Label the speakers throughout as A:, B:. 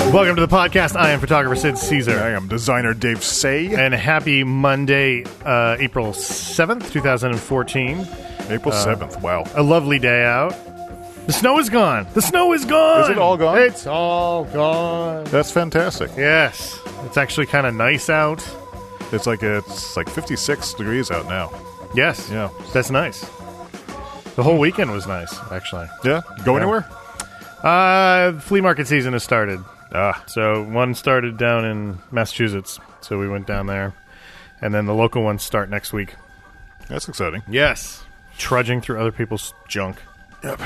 A: Welcome to the podcast. I am photographer Sid Caesar.
B: I am designer Dave Say.
A: And happy Monday, April 7th, 2014.
B: April 7th, wow.
A: A lovely day out. The snow is gone. The snow is gone.
B: Is it all gone?
A: It's all gone.
B: That's fantastic.
A: Yes. It's actually kind of nice out.
B: It's like 56 degrees out now.
A: Yes.
B: Yeah.
A: That's nice. The whole weekend was nice, actually.
B: Yeah? Go anywhere?
A: Flea market season has started.
B: Ah.
A: So one started down in Massachusetts, so we went down there. And then the local ones start next week.
B: That's exciting.
A: Yes. Trudging through other people's junk.
B: Yep.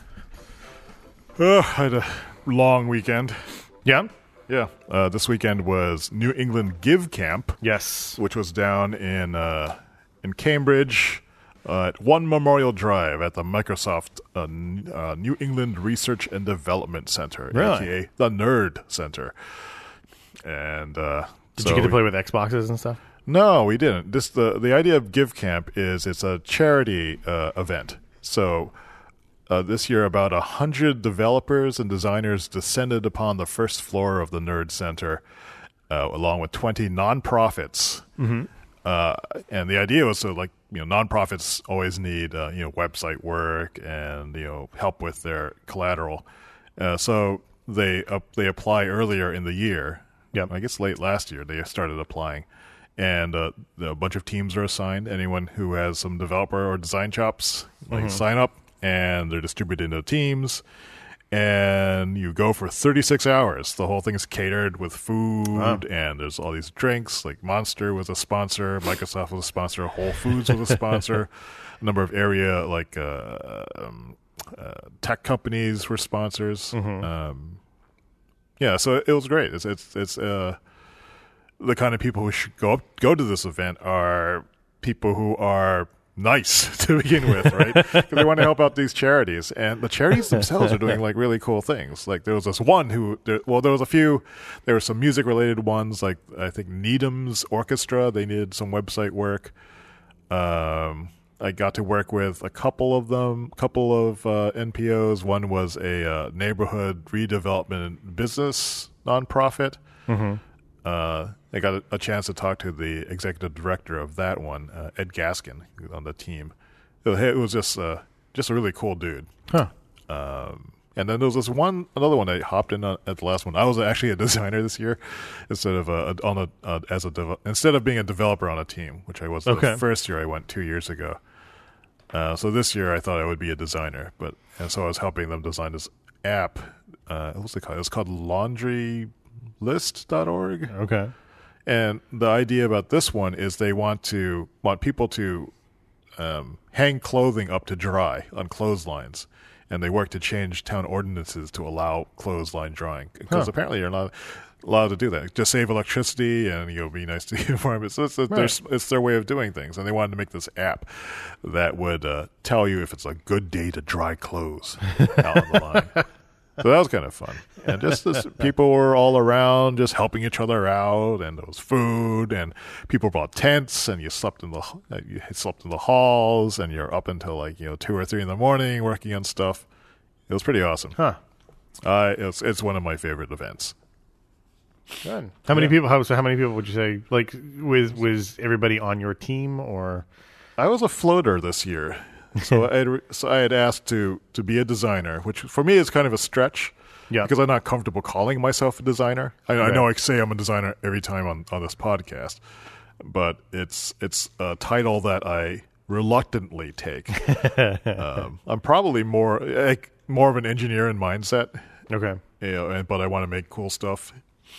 B: I had a long weekend.
A: Yeah?
B: Yeah. This weekend was New England Give Camp.
A: Yes.
B: Which was down in Cambridge at One Memorial Drive at the Microsoft New England Research and Development Center,
A: Really?
B: aka the Nerd Center. And
A: Did you get to play with Xboxes and stuff?
B: No, we didn't. The idea of Give Camp is it's a charity event. So this year, about 100 developers and designers descended upon the first floor of the Nerd Center, along with 20 nonprofits. Mm-hmm. And the idea was to, nonprofits always need, website work and, help with their collateral. So they apply earlier in the year.
A: Yep.
B: I guess late last year they started applying. And a bunch of teams are assigned. Anyone who has some developer or design chops, sign up, and they're distributed into teams. And you go for 36 hours. The whole thing is catered with food, and there's all these drinks. Like Monster was a sponsor, Microsoft was a sponsor, Whole Foods was a sponsor. A number of area tech companies were sponsors. Yeah, so it was great. It's the kind of people who should go to this event are people who are nice to begin with, right? Because they want to help out these charities, and the charities themselves are doing really cool things. Like there was this one there was a few. There were some music related ones, like I think Needham's Orchestra. They needed some website work. I got to work with a couple of NPOs. One was a neighborhood redevelopment and business nonprofit. I got a chance to talk to the executive director of that one, Ed Gaskin, on the team. It was just a really cool dude.
A: Huh.
B: And then there was another one I hopped in at the last one. I was actually a designer this year instead of instead of being a developer on a team, which I was the first year I went 2 years ago. So this year I thought I would be a designer, and so I was helping them design this app. What was it called? It was called LaundryList.org.
A: Okay.
B: And the idea about this one is they want people to hang clothing up to dry on clotheslines, and they work to change town ordinances to allow clothesline drying because apparently you're not allowed to do that. Just save electricity and be nice to the environment. So it's their way of doing things, and they wanted to make this app that would tell you if it's a good day to dry clothes out on the line. So that was kind of fun. And people were all around just helping each other out, and there was food, and people brought tents, and you slept in the halls, and you're up until 2 or 3 in the morning working on stuff. It was pretty awesome.
A: Huh.
B: It's one of my favorite events.
A: Good. How many people would you say, was everybody on your team, or?
B: I was a floater this year. So I had asked to be a designer, which for me is kind of a stretch, because I'm not comfortable calling myself a designer. I know I say I'm a designer every time on this podcast, but it's a title that I reluctantly take. I'm probably more of an engineer in mindset.
A: Okay.
B: But I want to make cool stuff.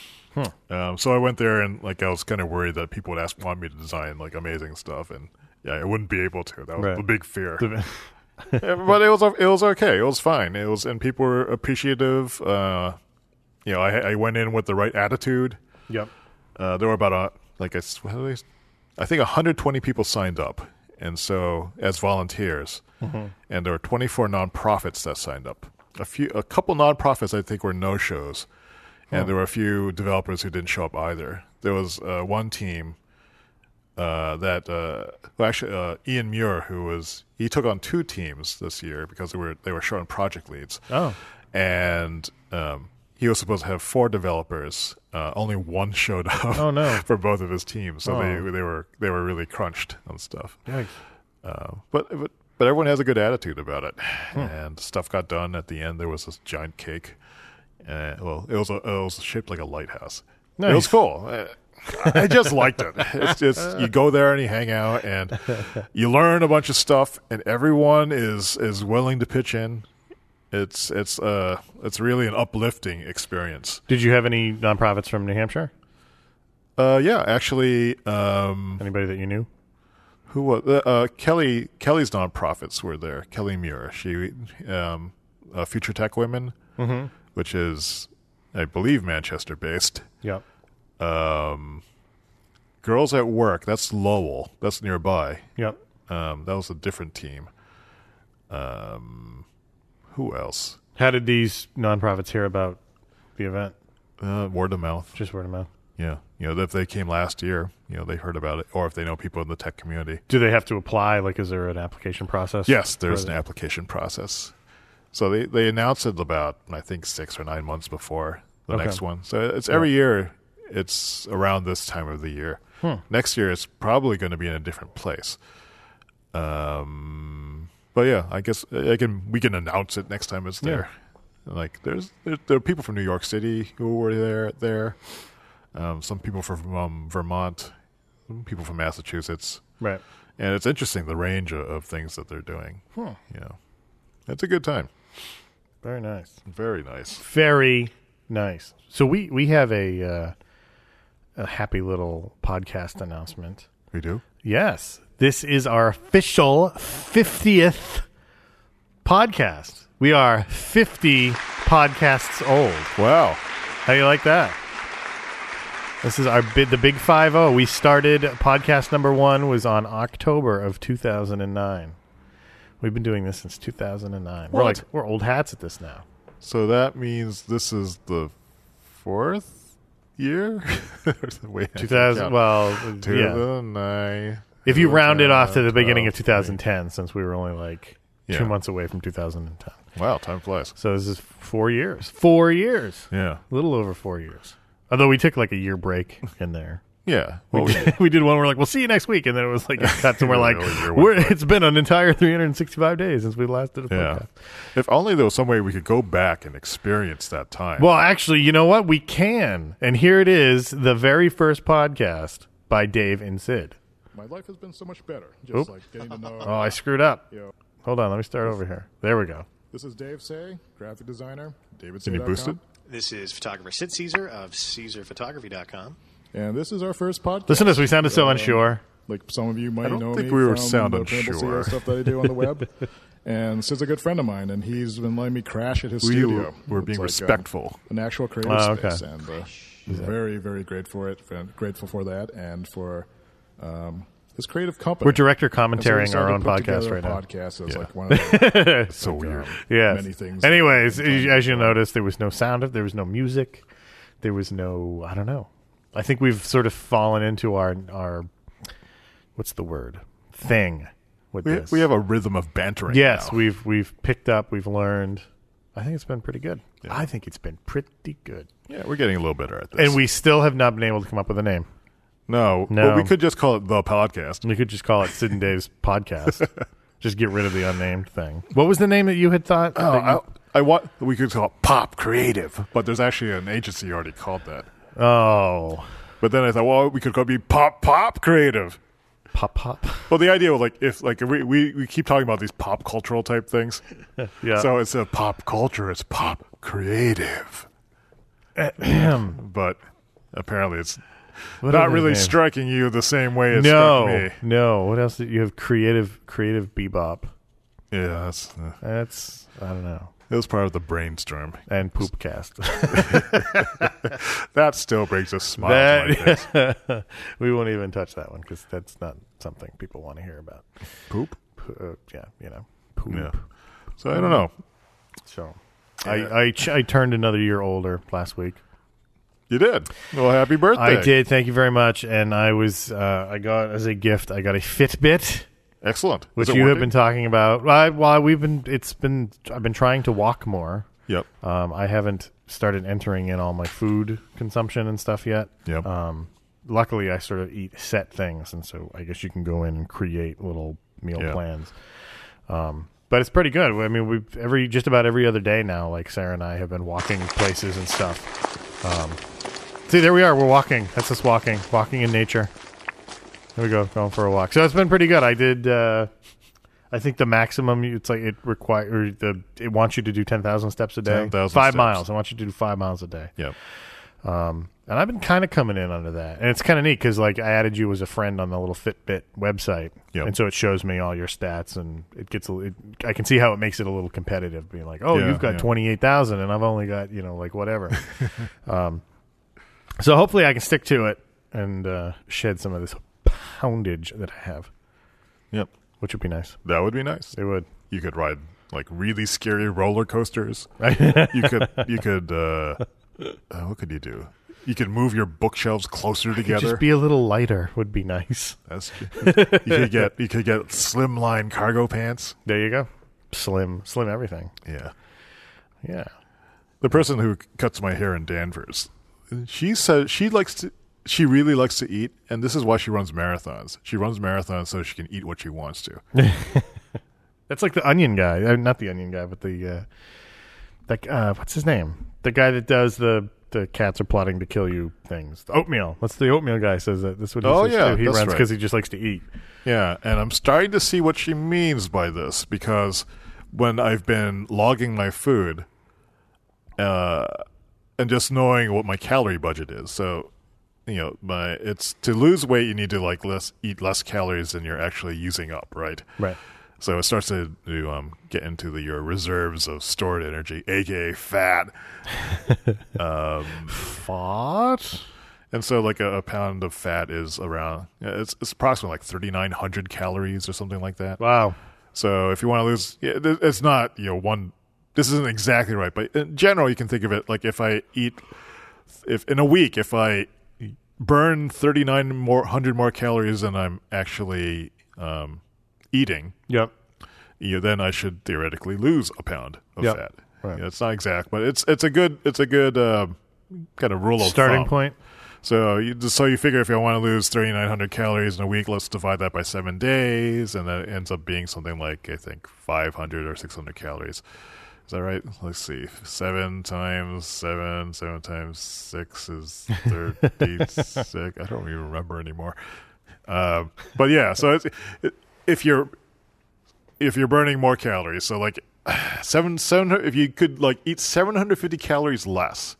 B: So I went there and I was kind of worried that people would want me to design amazing stuff, and I wouldn't be able to. That was the big fear. But it was okay. It was fine. And people were appreciative. I went in with the right attitude.
A: Yep.
B: There were about I think 120 people signed up, and so as volunteers, and there were 24 nonprofits that signed up. A couple nonprofits I think were no-shows, and there were a few developers who didn't show up either. There was one team. Ian Muir, he took on 2 teams this year because they were short on project leads.
A: Oh,
B: and he was supposed to have 4 developers. Only one showed up.
A: Oh no!
B: For both of his teams, so
A: Oh.
B: they were really crunched on stuff.
A: Yikes.
B: But everyone has a good attitude about it, and stuff got done at the end. There was this giant cake. Well, it was shaped like a lighthouse.
A: Nice.
B: It was cool. I just liked it. It's just you go there and you hang out and you learn a bunch of stuff, and everyone is willing to pitch in. It's really an uplifting experience.
A: Did you have any nonprofits from New Hampshire?
B: Yeah, actually,
A: Anybody that you knew?
B: who was Kelly's nonprofits were there. Kelly Muir, she Future Tech Women, which is, I believe, Manchester based.
A: Yep.
B: Girls at Work, that's Lowell, that's nearby.
A: Yep.
B: That was a different team. Who else?
A: How did these nonprofits hear about the event?
B: Word of mouth.
A: Just word of mouth.
B: Yeah, if they came last year, they heard about it, or if they know people in the tech community.
A: Do they have to apply? Like, is there an application process?
B: Yes, there's an application process. So they announced it about, I think, 6 or 9 months before the next one. So it's every year. It's around this time of the year. Next year, it's probably going to be in a different place. But yeah, I guess we can announce it next time it's there. Like there are people from New York City who were there. Some people from Vermont, some people from Massachusetts.
A: Right.
B: And it's interesting the range of things that they're doing. It's a good time.
A: Very nice.
B: Very nice.
A: Very nice. So we have a happy little podcast announcement.
B: We do?
A: Yes. This is our official 50th podcast. We are 50 podcasts old.
B: Wow.
A: How do you like that? This is the big 50. We started podcast number 1 was on October of 2009. We've been doing this since 2009.
B: What?
A: We're old hats at this now.
B: So that means this is the 4th year?
A: 2000. Well, yeah.
B: 2009.
A: If you round it off to the beginning of 2010, since we were only 2 months away from 2010.
B: Wow, time flies.
A: So this is 4 years. 4 years.
B: Yeah.
A: A little over 4 years. Although we took a year break in there.
B: Yeah.
A: We did one where we'll see you next week. And then it was it cut and it's been an entire 365 days since we last did a podcast.
B: If only there was some way we could go back and experience that time.
A: Well, actually, you know what? We can. And here it is, the very first podcast by Dave and Sid.
C: My life has been so much better. Just getting to know.
A: Oh, I screwed up.
C: Yo.
A: Hold on. Let me start over here. There we go.
C: This is Dave Say, graphic designer. David
B: Can you boost it?
D: This is photographer Sid Caesar of CaesarPhotography.com.
C: And this is our first podcast.
A: Listen to us. We sounded so unsure.
C: Like some of you might
B: I don't
C: know
B: think
C: me
B: we were
C: from
B: sounding
C: the Paintball
B: sure.
C: CEO stuff that I do on the web. And Sid's a good friend of mine, and he's been letting me crash at his studio.
B: We're
C: It's
B: being respectful.
C: an actual creative
A: okay.
C: space, and very, very grateful for it. Grateful for that, and for his creative company.
A: We're director
C: And so we
A: commentarying our
C: decided
A: own
C: to put
A: podcast
C: together
A: right
C: a
A: now.
C: Podcast as
B: Yeah.
C: one of the,
B: It's so weird.
A: Yes.
C: many things.
A: Anyways,
C: that we've done
A: as you'll
C: before.
A: notice, there was no sound. There was no music. There was no. I don't know. I think we've sort of fallen into our what's the word thing with this.
B: We have a rhythm of bantering.
A: yes,
B: now.
A: we've picked up. We've learned. I think it's been pretty good.
B: Yeah.
A: I think it's been pretty good.
B: Yeah, we're getting a little better at this.
A: And we still have not been able to come up with a name.
B: No.
A: No.
B: Well, we could just call it the podcast.
A: We could just call it Sid and Dave's podcast. Just get rid of the unnamed thing. What was the name that you had thought? that you-
B: We could call it Pop Creative, but there's actually an agency already called that.
A: Oh,
B: But then I thought, well, we could call it be Pop Creative.
A: pop.
B: Well, the idea was if we keep talking about these pop cultural type things.
A: Yeah.
B: So instead of pop culture, it's pop creative. But apparently it's
A: What
B: not
A: other
B: really
A: name?
B: striking you the same way it struck me.
A: No. What else did you have? Creative bebop.
B: Yeah,
A: That's I don't know.
B: it was part of the brainstorm.
A: And poopcast.
B: That still brings a smile to my face.
A: We won't even touch that one because that's not something people want to hear about.
B: Poop?
A: Yeah, poop.
B: Yeah. So I don't know.
A: So I turned another year older last week.
B: You did. Well, happy birthday.
A: I did. Thank you very much. And I got as a gift. I got a Fitbit,
B: Excellent.
A: which
B: Is it
A: you have
B: working?
A: been talking about. I've been trying to walk more.
B: Yep.
A: I haven't started entering in all my food consumption and stuff yet.
B: Yep.
A: Luckily, I sort of eat set things, and so I guess you can go in and create little meal plans. But it's pretty good. I mean, just about every other day now, like Sarah and I have been walking places and stuff. See, there we are. We're walking. That's us walking in nature. There we go, going for a walk. So it's been pretty good. I did. I think the maximum, it's like it wants you to do 10,000 steps a day.
B: 10,000
A: 5
B: steps.
A: miles. I want you to do 5 miles a day.
B: Yep.
A: And I've been kind of coming in under that. And it's kind of neat because like I added you as a friend on the little Fitbit website.
B: Yep.
A: And so it shows me all your stats, and I can see how it makes it a little competitive, being like, oh, you've got 28,000 and I've only got, like whatever. So hopefully I can stick to it and shed some of this poundage that I have.
B: Yep.
A: Which would be nice.
B: That would be nice.
A: It would.
B: You could ride like really scary roller coasters.
A: Right.
B: You could what could you do? You could move your bookshelves closer together.
A: Just be a little lighter would be nice.
B: That's good. You could get slimline cargo pants.
A: There you go. Slim everything.
B: Yeah.
A: Yeah.
B: The person who cuts my hair in Danvers, she said she really likes to eat, and this is why she runs marathons. She runs marathons so she can eat what she wants to.
A: That's like the Onion guy. Not the Onion guy, but the what's his name? The guy that does the cats are plotting to kill you things. The Oatmeal. That's the Oatmeal guy says that. This is what he says too. He runs because he just likes to eat.
B: Yeah, and I'm starting to see what she means by this, because when I've been logging my food and just knowing what my calorie budget is. So, it's to lose weight, you need to eat less calories than you're actually using up, right?
A: Right.
B: So it starts to get into your reserves of stored energy, aka fat.
A: Fat?
B: And so like a pound of fat is around, it's approximately like 3,900 calories or something like that.
A: Wow.
B: So if you want to lose, it's not, this isn't exactly right, but in general, you can think of it like if in a week, if I burn 3,900 more calories than I'm actually eating,
A: yep,
B: then I should theoretically lose a pound of fat.
A: Right.
B: It's not exact, but it's a good kind of rule of
A: starting
B: thumb.
A: point.
B: So you figure if I want to lose 3,900 calories in a week, let's divide that by 7 days, and that ends up being something like I think 500 or 600 calories. Is that right? Let's see. 7 times 7 times 6 is 36. I don't even remember anymore. But yeah, so if you're burning more calories, so like 700, if you could like eat 750 calories less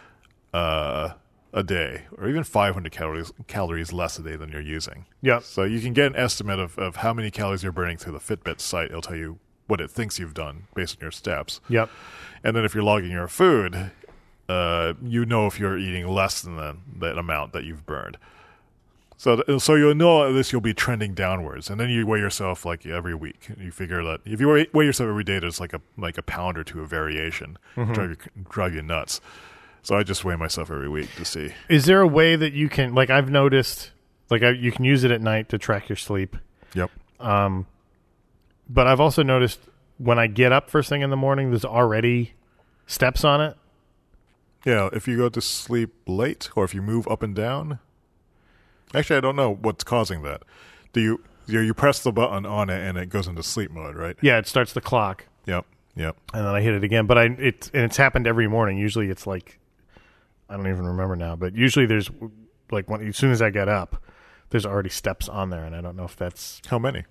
B: a day, or even 500 calories less a day than you're using.
A: Yeah.
B: So you can get an estimate of how many calories you're burning through the Fitbit site. It'll tell you what it thinks you've done based on your steps.
A: Yep.
B: And then if you're logging your food, if you're eating less than that amount that you've burned. So you'll know at least you'll be trending downwards, and then you weigh yourself like every week. You figure that if you weigh yourself every day, there's like a pound or two of variation. Drive you nuts. So I just weigh myself every week to see.
A: Is there a way that you can, like I've noticed, you can use it at night to track your sleep?
B: Yep.
A: But I've also noticed when I get up first thing in the morning, there's already steps on it.
B: Yeah, if you go to sleep late or if you move up and down. Actually, I don't know what's causing that. Do you press the button on it and it goes into sleep mode, right?
A: Yeah, it starts the clock.
B: Yep.
A: And then I hit it again, but it's happened every morning. Usually it's like, I don't even remember now, but usually there's like as soon as I get up, there's already steps on there, and I don't know if that's
B: How many?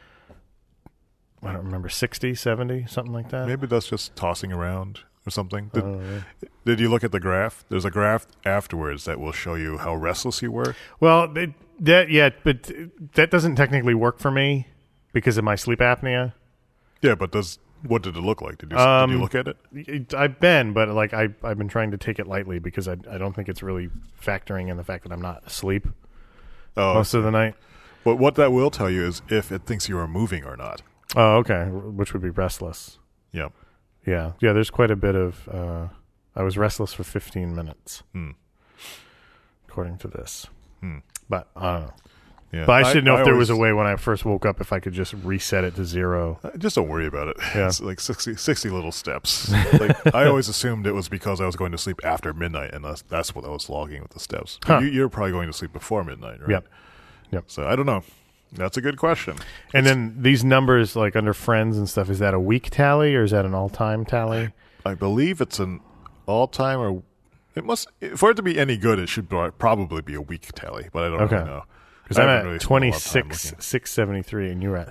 A: I don't remember, 60, 70, something like that.
B: Maybe that's just tossing around or something. Did you look at the graph? There's a graph afterwards that will show you how restless you were.
A: Well, but that doesn't technically work for me because of my sleep apnea.
B: Yeah, but what did it look like? Did you look at it?
A: I've been, but like I've been trying to take it lightly because I don't think it's really factoring in the fact that I'm not asleep most of the night.
B: But what that will tell you is if it thinks you are moving or not.
A: Oh, okay, which would be restless.
B: Yep.
A: Yeah. There's quite a bit of. I was restless for 15 minutes, according to this. But I don't know.
B: Yeah.
A: But I should know if there was
B: always-
A: a way when I first woke up if I could just reset it to 0.
B: Just don't worry about it.
A: Yeah.
B: It's like 60 little steps. Like, I always assumed it was because I was going to sleep after midnight, and that's what I was logging with the steps. But
A: Huh.
B: you're probably going to sleep before midnight, right?
A: Yep.
B: So I don't know. That's a good question.
A: And then these numbers, like under friends and stuff, is that a week tally or is that an all-time tally?
B: I believe it's an all-time, or it must, for it to be any good, it should probably be a week tally, but I don't
A: Okay.
B: really know.
A: Because I'm
B: I haven't
A: at
B: really spent a lot of time looking.
A: 26,673, and you're at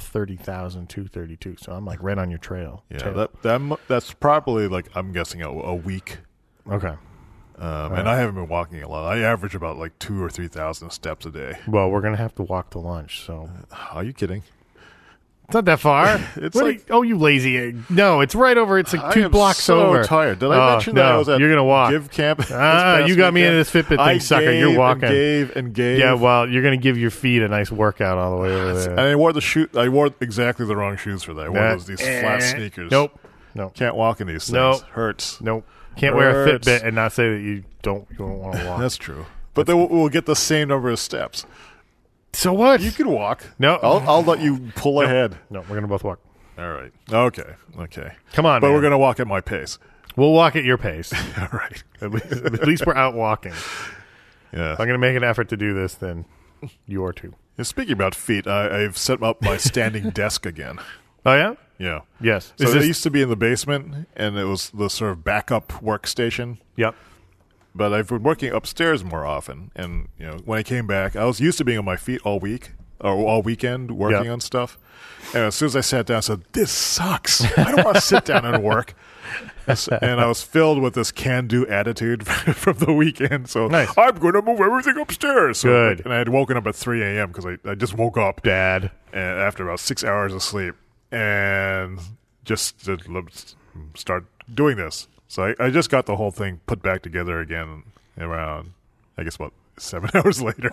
A: 30,232. So I'm like right on your trail.
B: Yeah, that's probably, like, I'm guessing a week.
A: Okay.
B: And I haven't been walking a lot. I average about like 2,000 or 3,000 steps a day.
A: Well, we're gonna have to walk to lunch. So
B: Are you kidding?
A: it's not that far.
B: It's
A: What are
B: like-
A: you- you lazy egg. No, it's right over. It's like 2
B: I am
A: blocks
B: so
A: over.
B: tired. Did I
A: Oh,
B: mention that I
A: no,
B: was at
A: you're gonna walk.
B: Give Camp? this
A: You
B: past
A: got me
B: weekend?
A: into this Fitbit thing,
B: I
A: sucker.
B: gave
A: You're walking.
B: and gave.
A: Yeah, well, you're gonna give your feet a nice workout all the way over
B: And
A: there.
B: I wore I wore exactly the wrong shoes for that. I wore these flat sneakers.
A: Nope.
B: Can't walk in these things.
A: Nope.
B: Hurts.
A: Nope. Can't wear a
B: Hurts.
A: Fitbit and not say that you don't want to walk.
B: That's true. But then we'll get the same number of steps.
A: So what?
B: You can walk.
A: No.
B: I'll let you pull ahead.
A: No, we're gonna both walk.
B: All right. Okay.
A: Come on,
B: But
A: man.
B: we're gonna walk at my pace.
A: We'll walk at your pace.
B: All right.
A: At least we're out walking.
B: Yeah.
A: If I'm gonna make an effort to do this, then you are too.
B: And speaking about feet, I've set up my standing desk again.
A: Oh yeah.
B: Yeah.
A: Yes.
B: So
A: Is
B: it
A: this-
B: used to be in the basement, and it was the sort of backup workstation.
A: Yep.
B: But I've been working upstairs more often, and when I came back, I was used to being on my feet all week or all weekend working
A: Yep.
B: on stuff. And as soon as I sat down, I said, "This sucks. I don't want to sit down and work." And I was filled with this can-do attitude from the weekend. So
A: Nice.
B: I'm going to move everything upstairs. So,
A: Good.
B: And I had woken up at 3 a.m. because I just woke up
A: Dad.
B: and after about 6 hours of sleep, and just to start doing this. So I just got the whole thing put back together again around, I guess, about 7 hours later.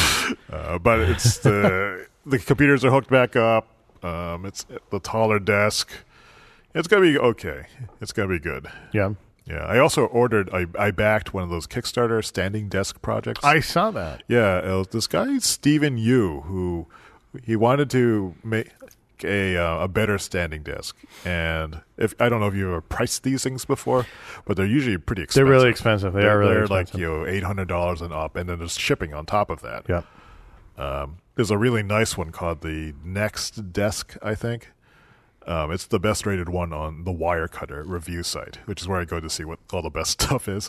B: But it's the computers are hooked back up. It's the taller desk. It's gonna be okay. It's gonna be good.
A: Yeah.
B: Yeah. I also ordered. I backed one of those Kickstarter standing desk projects.
A: I saw that.
B: Yeah, it was this guy Stephen Yu, who he wanted to make a better standing desk. And if I don't know if you've ever priced these things before, but they're usually pretty expensive.
A: They're really expensive. They're really expensive.
B: like $800 and up, and then there's shipping on top of that.
A: Yeah.
B: There's a really nice one called the Next Desk, I think. It's the best rated one on the Wirecutter review site, which is where I go to see what all the best stuff is.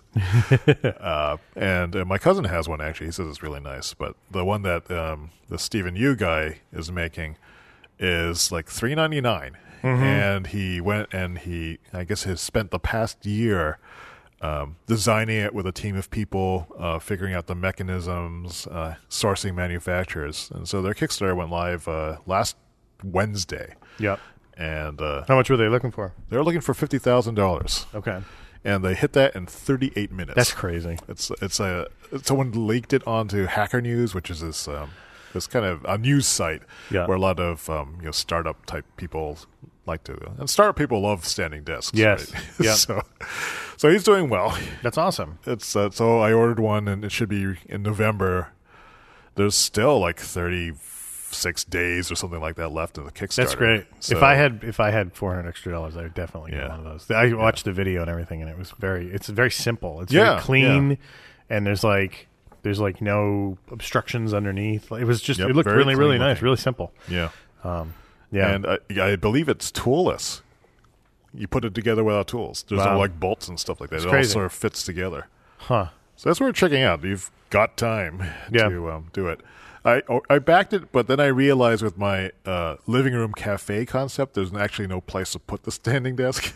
B: And my cousin has one, actually. He says it's really nice. But the one that the Stephen Yu guy is making is like $399. And he went and I guess, has spent the past year designing it with a team of people, figuring out the mechanisms, sourcing manufacturers. And so their Kickstarter went live last Wednesday.
A: Yep.
B: And
A: How much were they looking for?
B: they're looking for $50,000,
A: Okay.
B: and they hit that in 38 minutes.
A: That's crazy.
B: Someone leaked it onto Hacker News, which is this kind of a news site
A: Yeah.
B: where a lot of startup type people like to, and startup people love standing desks.
A: Yes.
B: Right?
A: Yep.
B: So he's doing well.
A: That's awesome.
B: It's so I ordered one, and it should be in November. There's still like 36 days or something like that left in the Kickstarter.
A: That's great.
B: So,
A: if I had $400 extra, I would definitely get
B: Yeah.
A: one of those. I watched the video and everything, and it's very simple. It's
B: Yeah,
A: very clean, and there's no obstructions underneath. It was just
B: Yep,
A: it looked
B: very
A: really
B: clean
A: nice,
B: looking.
A: really simple.
B: Yeah.
A: Yeah,
B: And I believe it's toolless. You put it together without tools. There's
A: Wow.
B: no like bolts and stuff like that.
A: It's
B: It
A: crazy.
B: all sort of fits together.
A: huh?
B: So that's worth checking out. You've got time
A: Yeah.
B: to do it. I backed it, but then I realized with my living room cafe concept, there's actually no place to put the standing desk.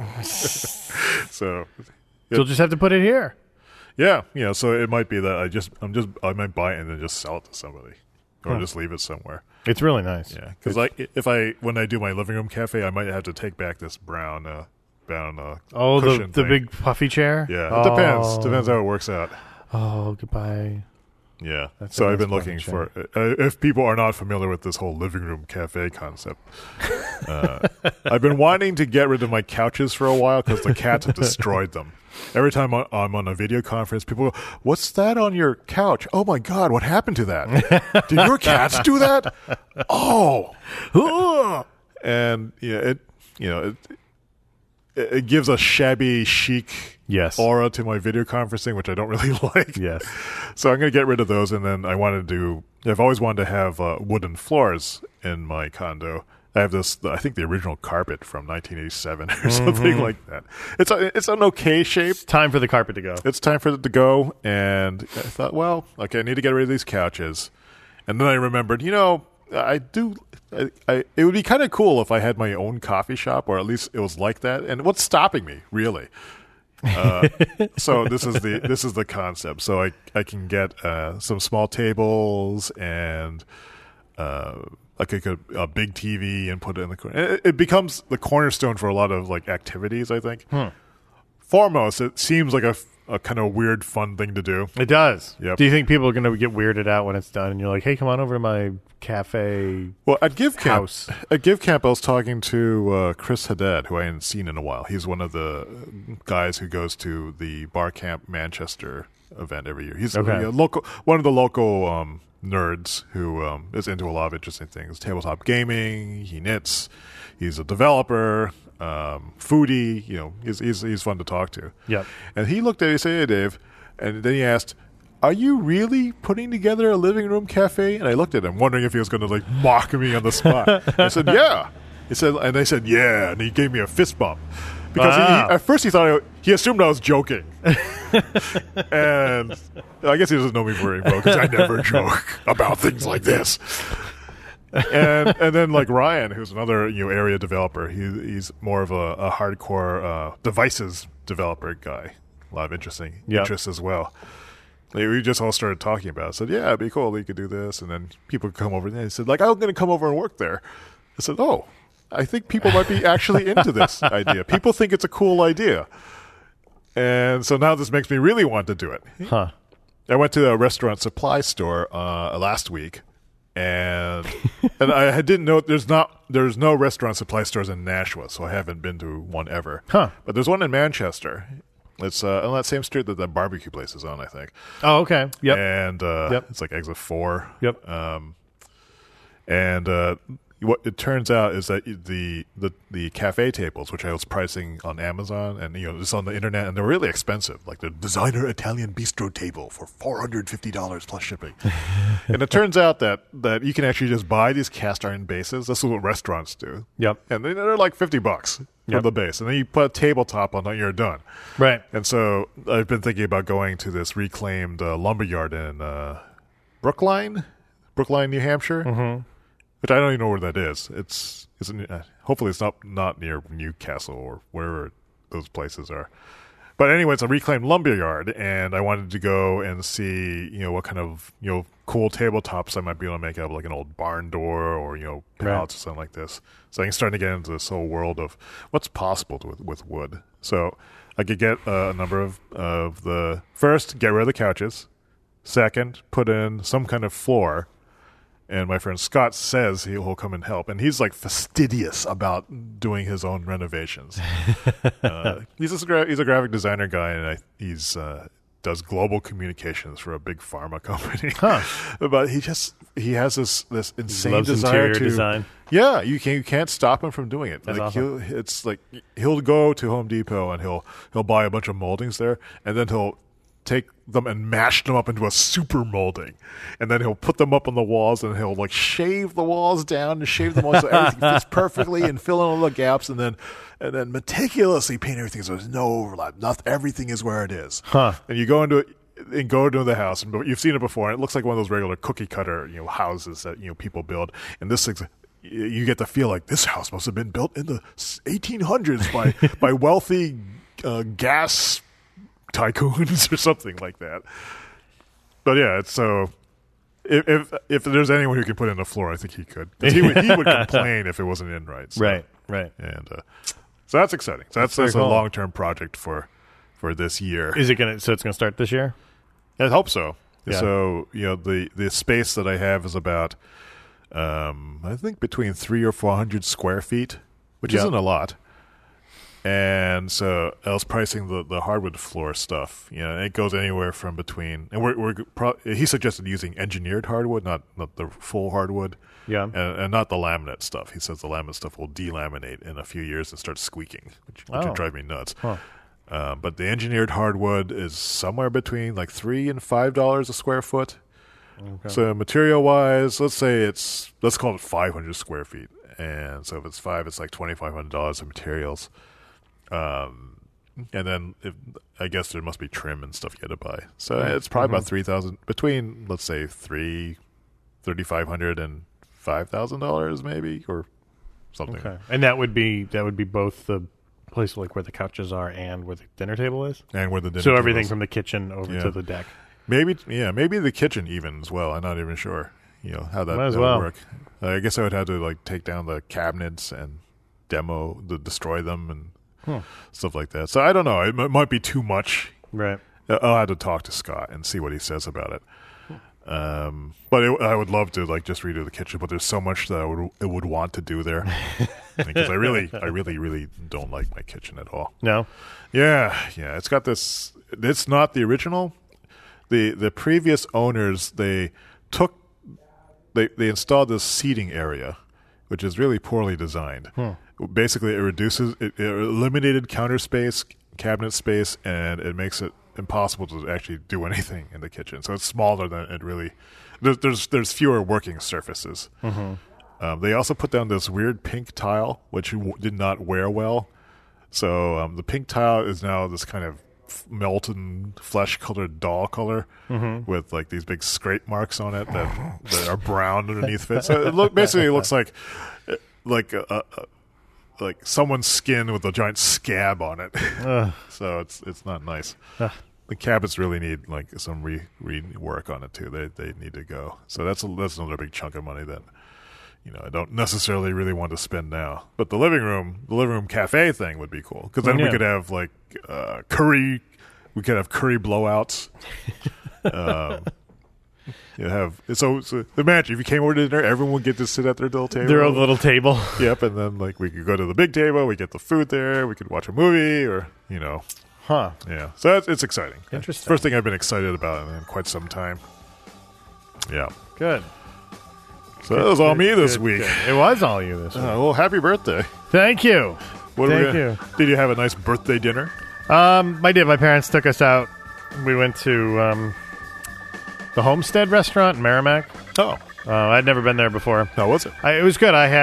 B: So
A: You'll just have to put it here.
B: yeah, so it might be that I might buy it and then just sell it to somebody, or just leave it somewhere.
A: It's really nice.
B: Yeah, because when I do my living room cafe, I might have to take back this brown
A: Oh,
B: cushion
A: the
B: thing.
A: big puffy chair.
B: Yeah,
A: Oh.
B: it depends how it works out.
A: Oh, goodbye.
B: Yeah.
A: That's
B: So
A: a
B: I've been
A: nice
B: looking
A: fucking
B: for, if people are not familiar with this whole living room cafe concept, I've been wanting to get rid of my couches for a while because the cats have destroyed them. Every time I'm on a video conference, people go, "What's that on your couch?" Oh my God, what happened to that? Did your cats do that? Oh. And it gives a shabby chic
A: Yes.
B: aura to my video conferencing, which I don't really like.
A: Yes.
B: So I'm going to get rid of those, and then I've always wanted to have wooden floors in my condo. I have I think the original carpet from 1987 or something like that. It's an okay shape.
A: Time for the carpet to go.
B: It's time for it to go, and I thought, well, okay, I need to get rid of these couches. And then I remembered, it would be kind of cool if I had my own coffee shop, or at least it was like that. And what's stopping me, really? So this is the concept. So I can get some small tables and like a big TV and put it in the corner. It becomes the cornerstone for a lot of like activities, I think. Foremost, it seems like a kind of weird, fun thing to do.
A: It does.
B: Yep.
A: Do you think people are going to get weirded out when it's done and you're like, hey, come on over to my cafe?
B: Well, at Give Camp,
A: House.
B: I was talking to Chris Haddad, who I hadn't seen in a while. He's one of the guys who goes to the Bar Camp Manchester event every year. He's
A: Okay.
B: one of the local nerds who is into a lot of interesting things. Tabletop gaming, he knits, he's a developer, foodie, he's fun to talk to.
A: Yep.
B: And he looked at me and said, "Hey, Dave," and then he asked, "Are you really putting together a living room cafe?" And I looked at him, wondering if he was going to like mock me on the spot. I said, "Yeah." And I said, "Yeah," and he gave me a fist bump because
A: Wow.
B: at first he assumed I was joking, and I guess he doesn't know me very well because I never joke about things like this. And then like Ryan, who's another area developer, he's more of a hardcore devices developer guy. A lot of interesting interests as well. We just all started talking about it. I said, "Yeah, it'd be cool. You could do this." And then people could come over and they said, like, "I'm going to come over and work there." I said, "Oh, I think people might be actually into this idea. People think it's a cool idea." And so now this makes me really want to do it.
A: Huh.
B: I went to a restaurant supply store last week, and I didn't know there's no restaurant supply stores in Nashua, so I haven't been to one ever.
A: Huh.
B: But there's one in Manchester. It's on that same street that the barbecue place is on, I think.
A: Oh, okay. Yep.
B: And
A: Yep.
B: it's like Exit 4.
A: Yep.
B: What it turns out is that the cafe tables, which I was pricing on Amazon and just on the internet, and they're really expensive, like the designer Italian bistro table for $450 plus shipping. And it turns out that you can actually just buy these cast iron bases. This is what restaurants do.
A: Yep.
B: And they're like $50 for the base, and then you put a tabletop on it, and you're done.
A: Right.
B: And so I've been thinking about going to this reclaimed lumberyard in Brookline, New Hampshire, which I don't even know where that is. It's hopefully it's not near Newcastle or wherever those places are. But anyway, it's a reclaimed lumberyard, and I wanted to go and see what kind of cool tabletops I might be able to make out of like an old barn door or pallets or something like this. So I'm starting to get into this whole world of what's possible with wood. So I could get a number of the first, get rid of the couches. Second, put in some kind of floor. And my friend Scott says he'll come and help, and he's like fastidious about doing his own renovations. He's a graphic designer guy, and he's does global communications for a big pharma company.
A: Huh.
B: But he has this insane
A: Loves
B: desire
A: interior
B: to
A: design.
B: Yeah, you can't stop him from doing it.
A: That's
B: like
A: awesome.
B: He'll go to Home Depot and he'll buy a bunch of moldings there, and then he'll take them and mash them up into a super molding, and then he'll put them up on the walls, and he'll like shave the walls down and shave them all so everything fits perfectly and fill in all the gaps, and then meticulously paint everything so there's no overlap. Everything is where it is.
A: Huh.
B: And you go into the house, and you've seen it before, and it looks like one of those regular cookie cutter houses that people build. And this thing's, you get the feel like this house must have been built in the 1800s by wealthy gas tycoons or something like that. But yeah, it's so if there's anyone who can put in a floor, I think he could. 'Cause he would complain if it wasn't in right. So.
A: Right.
B: And so that's exciting. So that's
A: cool.
B: a long-term project for this year.
A: Is it gonna? So it's gonna start this year?
B: I hope so.
A: Yeah.
B: So, the space that I have is about, I think between 300 or 400 square feet, which
A: Yep.
B: isn't a lot. And so I was pricing the hardwood floor stuff. It goes anywhere from between, and he suggested using engineered hardwood, not the full hardwood.
A: Yeah.
B: And not the laminate stuff. He says the laminate stuff will delaminate in a few years and start squeaking, which would drive me nuts.
A: Huh.
B: But the engineered hardwood is somewhere between like $3 and $5 a square foot.
A: Okay.
B: So material-wise, let's call it 500 square feet. And so if it's 5, it's like $2,500 of materials. And then I guess there must be trim and stuff you had to buy. So it's probably about $3,000, between, let's say, $3,500 and $5,000 maybe, or something.
A: Okay. And that would be both the place like where the couches are and where the dinner table is.
B: And where the dinner
A: So
B: table
A: everything
B: is.
A: from the kitchen over to the deck.
B: Maybe the kitchen even as well. I'm not even sure. How that would work. I guess I would have to like take down the cabinets and destroy them and stuff like that. So I don't know. It might be too much.
A: Right.
B: I'll have to talk to Scott and see what he says about it. But I would love to like just redo the kitchen, but there's so much that I would want to do there because I really don't like my kitchen at all.
A: No.
B: Yeah. It's got this. It's not the original. The previous owners they installed this seating area, which is really poorly designed. Basically, it eliminated counter space, cabinet space, and it makes it impossible to actually do anything in the kitchen. So it's smaller than it really. There's fewer working surfaces. They also put down this weird pink tile, which did not wear well. So the pink tile is now this kind of melted flesh-colored doll color with like these big scrape marks on it that are brown underneath it. So it basically looks like someone's skin with a giant scab on it. So it's not nice. The cabinets really need like some rework on it too. They need to go. So that's another big chunk of money that I don't necessarily really want to spend now. But the living room cafe thing would be cool because then we could have like curry. We could have curry blowouts. So imagine if you came over to dinner, everyone would get to sit at their little table.
A: Their own little table.
B: Yep, and then like we could go to the big table. We get the food there. We could watch a movie, or
A: Huh.
B: Yeah. So it's exciting.
A: Interesting.
B: First thing I've been excited about in quite some time. Yeah.
A: Good.
B: So that was all me this week.
A: Good. It was all you this week.
B: Well, happy birthday.
A: Thank you.
B: Thank you. Did you have a nice birthday dinner?
A: I did. My parents took us out. We went to the Homestead restaurant in Merrimack.
B: Oh.
A: I'd never been there before.
B: How was it?
A: It was good. I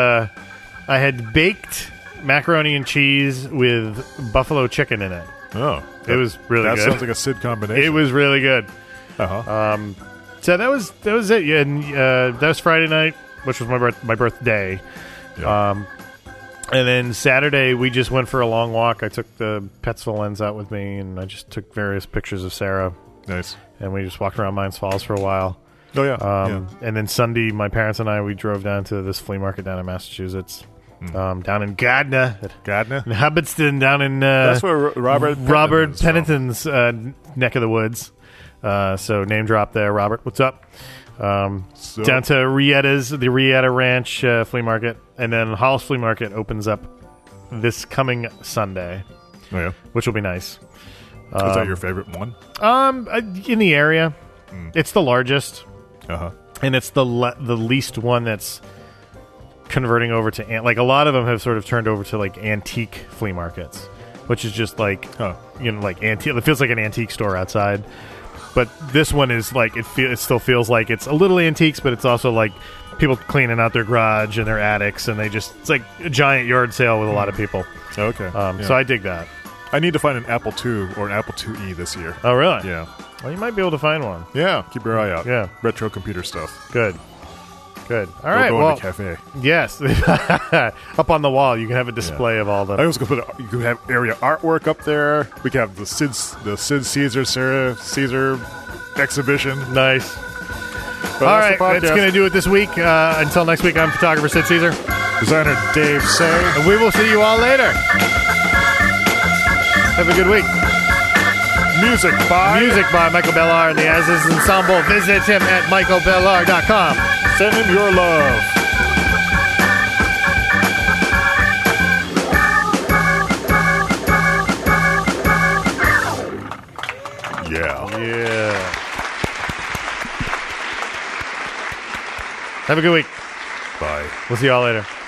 A: had baked macaroni and cheese with buffalo chicken in it.
B: Oh.
A: It was really good.
B: That sounds like a Sid combination.
A: It was really good.
B: Uh-huh.
A: So that was it. Yeah, and that was Friday night, which was my birthday.
B: Yeah.
A: And then Saturday we just went for a long walk. I took the Petsville lens out with me, and I just took various pictures of Sarah.
B: Nice.
A: And we just walked around Mines Falls for a while.
B: Oh yeah.
A: And then Sunday, my parents and we drove down to this flea market down in Massachusetts, down in Gardner, in Hubbardston, down in
B: that's where Robert
A: Pennington's neck of the woods. So name drop there, Robert. What's up? Down to the Rieta Ranch flea market, and then Hall's Flea Market opens up this coming Sunday.
B: Oh yeah,
A: which will be nice.
B: Is that your favorite one?
A: In the area, it's the largest.
B: Uh-huh.
A: And it's the least one that's converting over to like a lot of them have sort of turned over to like antique flea markets, which is just like like antique. It feels like an antique store outside, but this one is like it still feels like it's a little antiques, but it's also like people cleaning out their garage and their attics, and it's like a giant yard sale with a lot of people.
B: Okay,
A: so I dig that.
B: I need to find an Apple II or an Apple IIe this year.
A: Oh, really?
B: Yeah.
A: Well, you might be able to find one.
B: Yeah, keep your eye out.
A: Yeah.
B: Retro computer stuff.
A: Good. All right,
B: go in the cafe.
A: Yes. Up on the wall, you can have a display of all the...
B: I was going to put... You could have area artwork up there. We could have the Sid Caesar, Sarah Caesar exhibition.
A: Nice.
B: But
A: all right, that's going to do it this week. Until next week, I'm photographer Sid Caesar.
B: Designer Dave Say.
A: And we will see you all later. Have a good week.
B: Music by
A: Michael Bellar and the As Is Ensemble. Visit him at michaelbellar.com.
B: Send him your love.
A: Yeah. Have a good week.
B: Bye.
A: We'll see y'all later.